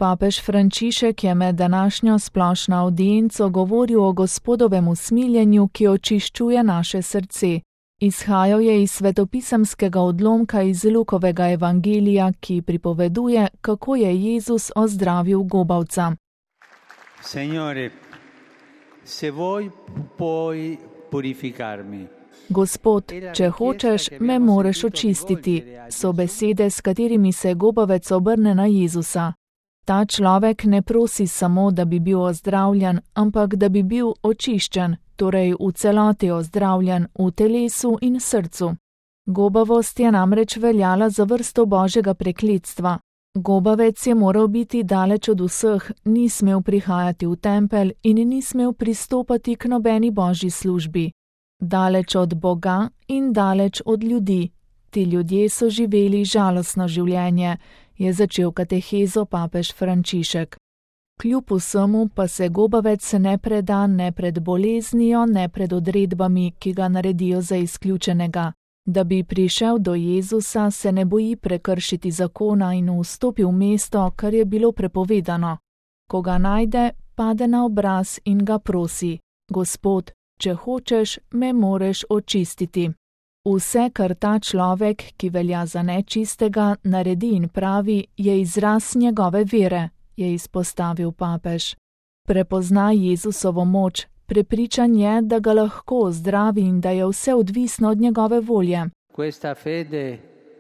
Papež Frančišek je med današnjo splošno avdienco govoril o Gospodovem usmiljenju, ki očiščuje naše srce. Izhajal je iz svetopisemskega odlomka iz Lukovega evangelija, ki pripoveduje, kako je Jezus ozdravil gobavca. Signore, se vuoi puoi purificarmi. Gospod, če hočeš, me moreš očistiti, so besede, s katerimi se gobavec obrne na Jezusa. Ta človek ne prosi samo, da bi bil ozdravljen, ampak da bi bil očiščen, torej v celoti ozdravljen v telesu in srcu. Gobavost je namreč veljala za vrsto božjega prekletstva. Gobavec je moral biti daleč od vseh, ni smel prihajati v tempelj in ni smel pristopati k nobeni božji službi. Daleč od Boga in daleč od ljudi. Ti ljudje so živeli žalostno življenje, je začel katehezo papež Frančišek. Kljub vsemu pa se gobavec ne preda ne pred boleznijo, ne pred odredbami, ki ga naredijo za izključenega. Da bi prišel do Jezusa, se ne boji prekršiti zakona in vstopi v mesto, kar je bilo prepovedano. Ko ga najde, pade na obraz in ga prosi: Gospod, če hočeš, me moreš očistiti. Vse, kar ta človek, ki velja za nečistega, naredi in pravi, je izraz njegove vere, je izpostavil papež. Prepozna Jezusovo moč, prepričan je, da ga lahko ozdravi in da je vse odvisno od njegove volje. Questa fede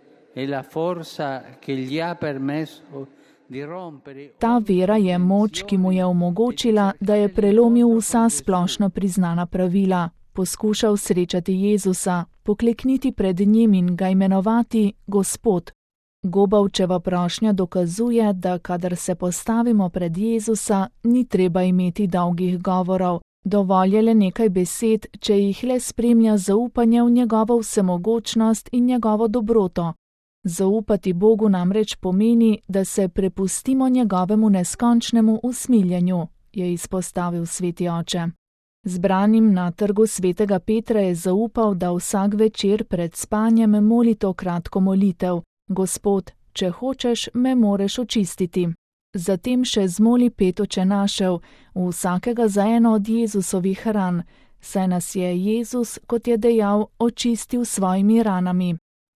è la forza che gli ha permesso di rompere. Ta vera je moč, ki mu je omogočila, da je prelomil vsa splošno priznana pravila. Poskušal srečati Jezusa, poklekniti pred njim in ga imenovati Gospod. Gobavčeva prošnja dokazuje, da kadar se postavimo pred Jezusa, ni treba imeti dolgih govorov, dovolj je le nekaj besed, če jih le spremlja zaupanje v njegovo vsemogočnost in njegovo dobroto. Zaupati Bogu namreč pomeni, da se prepustimo njegovemu neskončnemu usmiljenju, je izpostavil sveti oče. Zbranim na trgu svetega Petra je zaupal, da vsak večer pred spanjem moli to kratko molitev: Gospod, če hočeš, me moreš očistiti. Zatem še zmoli 5 očenašev, vsakega za eno od Jezusovih ran, saj nas je Jezus, kot je dejal, očistil s svojimi ranami.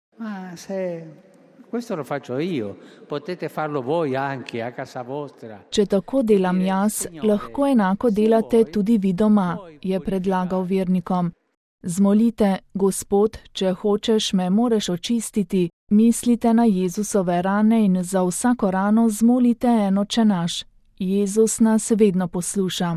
Questo lo faccio io, potete farlo voi anche a casa vostra. Če tako delam jaz, lahko enako delate tudi vi doma, je predlagal vernikom. Zmolite: Gospod, če hočeš, me moreš očistiti, mislite na Jezusove rane in za vsako rano zmolite en očenaš. Jezus nas vedno posluša.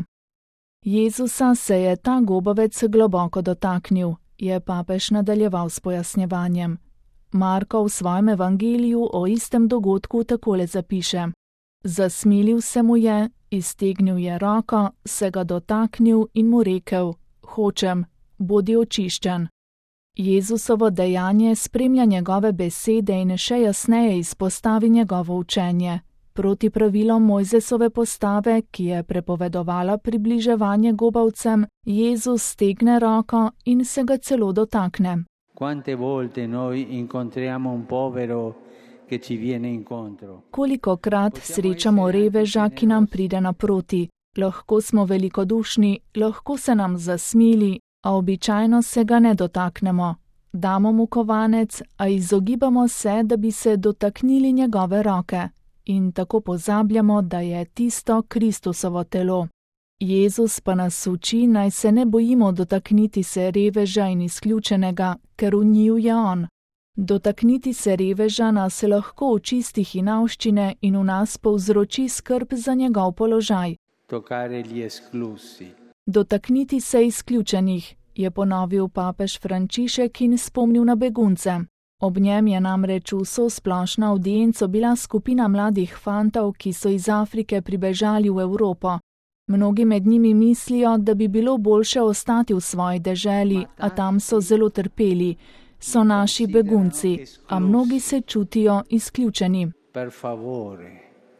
Jezusa se je ta gobavec globoko dotaknil, je papež nadaljeval s pojasnjevanjem. Marko v svojem evangeliju o istem dogodku takole zapiše: Zasmilil se mu je, iztegnil je roko, se ga dotaknil in mu rekel: Hočem, bodi očiščen. Jezusovo dejanje spremlja njegove besede in še jasneje izpostavi njegovo učenje. Proti pravilom Mojzesove postave, ki je prepovedovala približevanje gobavcem, Jezus stegne roko in se ga celo dotakne. Quante volte noi incontriamo un povero che ci viene incontro. Kolikokrat srečamo reveža, ki nam pride naproti. Lahko smo velikodušni, lahko se nam zasmili, a običajno se ga ne dotaknemo. Damo mu kovanec, a izogibamo se, da bi se dotaknili njegove roke. In tako pozabljamo, da je tisto Kristusovo telo. Jezus pa nas uči, naj se ne bojimo dotakniti se reveža in izključenega, ker v njiju je on. Dotakniti se reveža nas lahko očisti hinavščine in v nas povzroči skrb za njegov položaj. Toccare gli esclusi. Dotakniti se izključenih, je ponovil papež Frančišek in spomnil na begunce. Ob njem je namreč vso splošno avdienco bila skupina mladih fantov, ki so iz Afrike pribežali v Evropo. Mnogi med njimi mislijo, da bi bilo boljše ostati v svoji deželi, a tam so zelo trpeli. So naši begunci, a mnogi se čutijo izključeni. Per favore,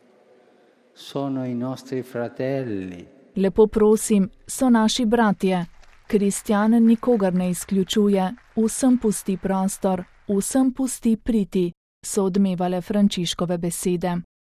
sono i nostri fratelli. Lepo prosim, so naši bratje. Kristjan nikogar ne izključuje, vsem pusti prostor, vsem pusti priti, so odmevale Frančiškove besede.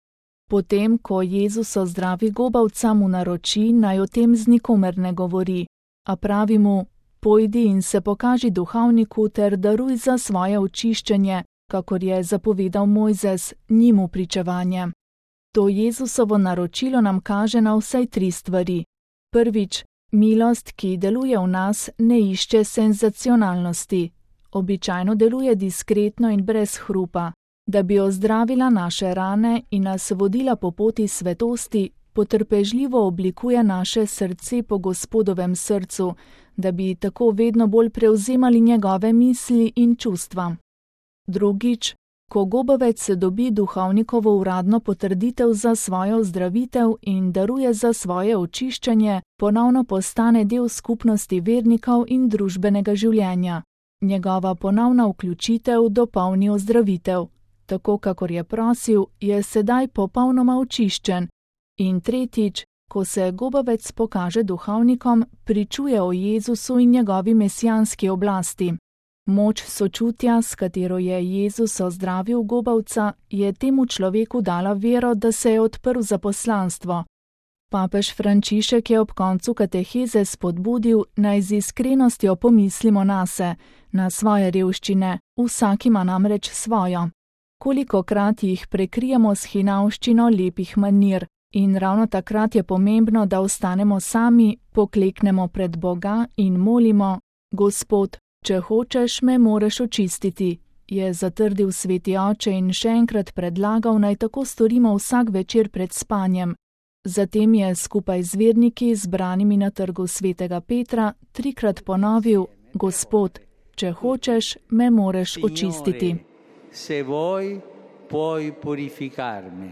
Potem, ko Jezus ozdravi gobavca, mu naroči, naj o tem z nikomer ne govori, a pravi mu: pojdi in se pokaži duhovniku ter daruj za svoje očiščenje, kakor je zapovedal Mojzes, njim v pričevanje. To Jezusovo naročilo nam kaže na vsaj 3 stvari. Prvič, milost, ki deluje v nas, ne išče senzacionalnosti. Običajno deluje diskretno in brez hrupa. Da bi ozdravila naše rane in nas vodila po poti svetosti, potrpežljivo oblikuje naše srce po Gospodovem srcu, da bi tako vedno bolj prevzemali njegove misli in čustva. Drugič, ko gobavec dobi duhovnikovo uradno potrditev za svojo ozdravitev in daruje za svoje očiščenje, ponovno postane del skupnosti vernikov in družbenega življenja. Njegova ponovna vključitev dopolni ozdravitev. Tako kakor je prosil, je sedaj popolnoma očiščen. In tretjič, ko se gobavec pokaže duhovnikom, pričuje o Jezusu in njegovi mesijanski oblasti. Moč sočutja, s katero je Jezus ozdravil gobavca, je temu človeku dala vero, da se je odprl za poslanstvo. Papež Frančišek je ob koncu kateheze spodbudil, naj z iskrenostjo pomislimo nase, na svoje revščine, vsak ima namreč svojo. Kolikokrat jih prekrijemo s hinavščino lepih manir, in ravno takrat je pomembno, da ostanemo sami, pokleknemo pred Boga in molimo: Gospod, če hočeš, me moreš očistiti, je zatrdil sveti oče in še enkrat predlagal, naj tako storimo vsak večer pred spanjem. Zatem je skupaj z verniki, zbranimi na trgu svetega Petra, 3-krat ponovil: Gospod, če hočeš, me moreš očistiti. Se vuoi, puoi purificarmi.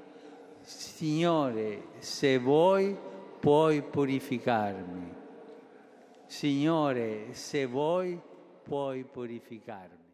Signore, se vuoi, puoi purificarmi. Signore, se vuoi, puoi purificarmi.